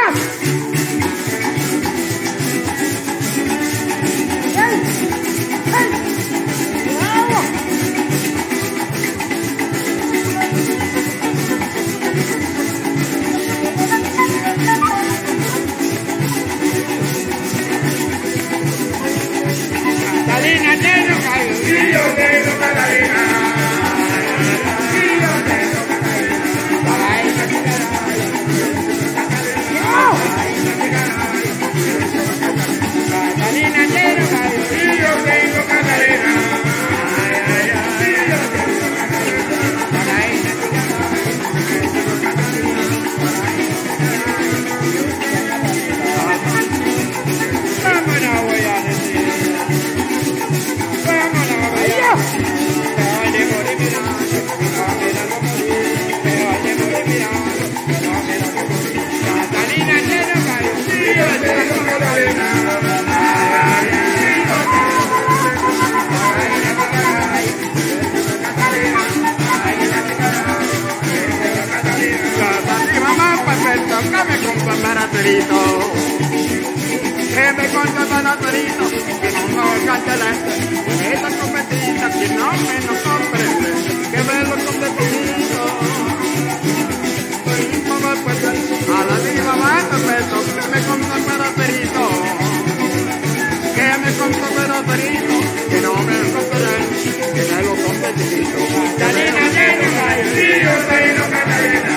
Catalina, negro, Catalina, negro, Catalina. Que me compra baraterito, que no me canceleste, esta competita que no me nos comprende, que me lo competito. A la viva más peso, que me compra baraterito, que me compra baraterito, que no me lo comprende, que me lo competito. Catalina, negro, Catalina.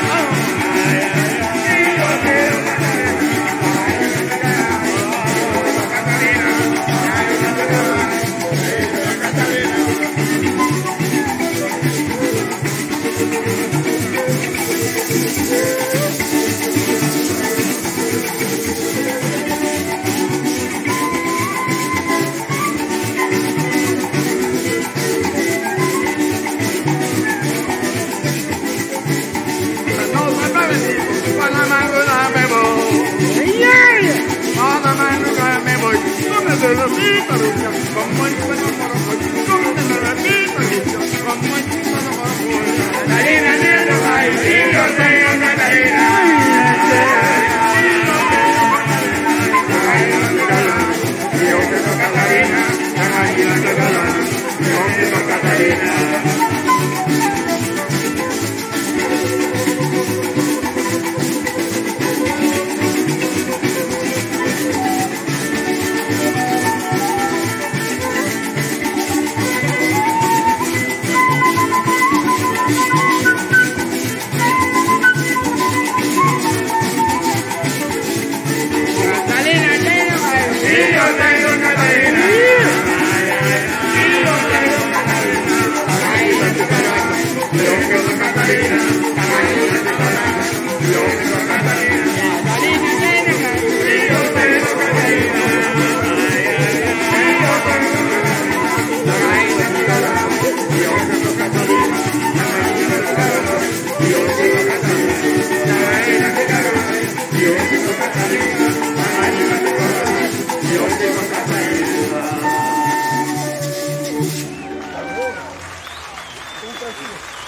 Un